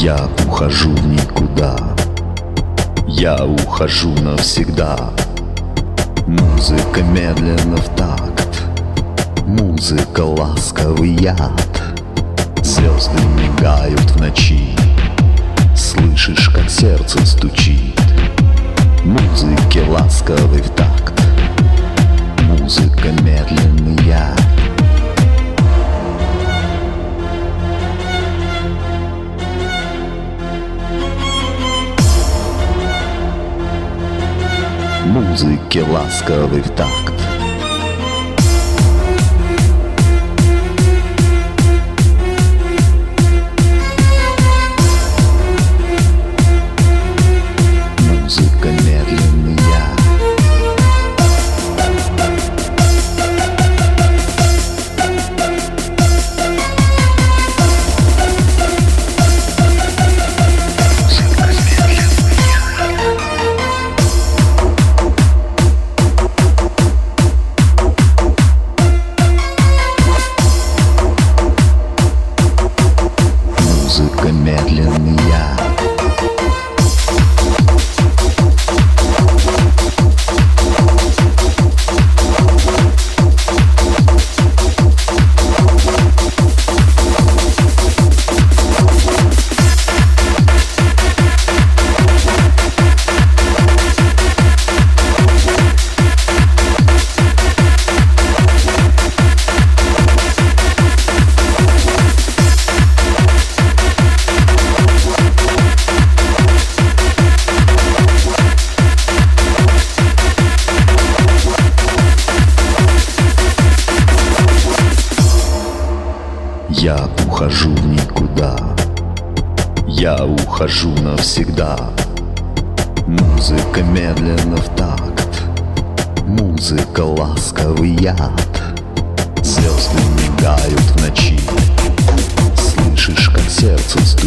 Я ухожу в никуда, я ухожу навсегда. Музыка медленно в такт, музыка ласковый яд. Звезды мигают в ночи, слышишь, как сердце стучит. Музыке ласковый в такт, музыка медленный яд. Музыке ласковый в такт. Музыка медленная. Музыка медленная. Я ухожу в никуда, я ухожу навсегда. Музыка медленно в такт, музыка ласковый яд. Звезды мигают в ночи, слышишь, как сердце стучит.